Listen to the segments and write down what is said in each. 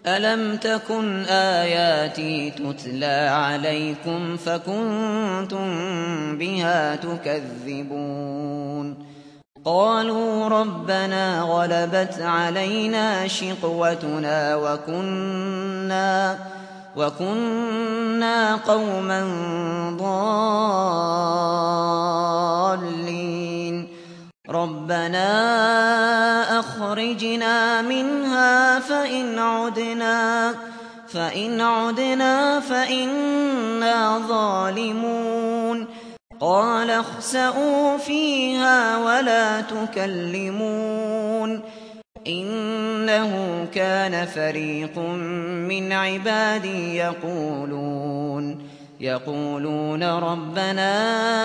ألم تكن آياتي تتلى عليكم فكنتم بها تكذبون قالوا ربنا غلبت علينا شقوتنا وكنا قوما ضالين ربنا أخرجنا منها فإن عدنا فإنا ظالمون قال اخسئوا فيها ولا تكلمون إنه كان فريق من عبادي يقولون ربنا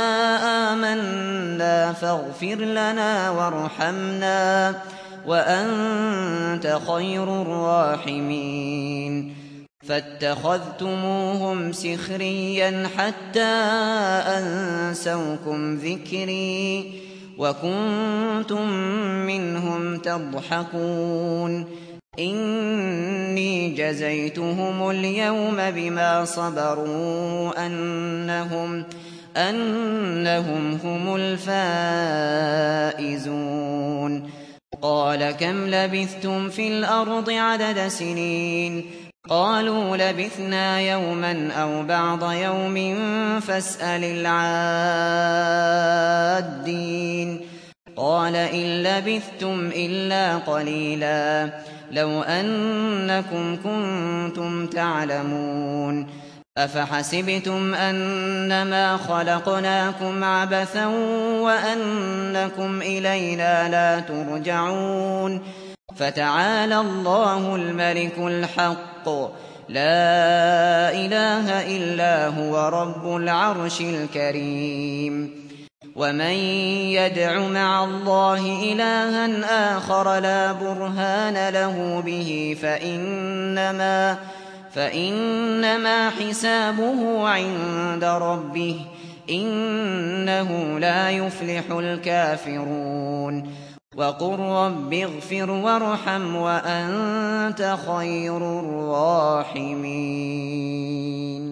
آمنا فاغفر لنا وارحمنا وأنت خير الراحمين فاتخذتموهم سخريا حتى أنسوكم ذكري وكنتم منهم تضحكون إني جزيتهم اليوم بما صبروا أنهم هم الفائزون قال كم لبثتم في الأرض عدد سنين قالوا لبثنا يوما أو بعض يوم فاسأل العادين قال إن لبثتم إلا قليلا لو أنكم كنتم تعلمون أفحسبتم أنما خلقناكم عبثا وأنكم إلينا لا ترجعون فتعالى الله الملك الحق لا إله إلا هو رب العرش الكريم ومن يدع مع الله إلها آخر لا برهان له به فإنما حسابه عند ربه إنه لا يفلح الكافرون وقل رب اغفر وارحم وأنت خير الراحمين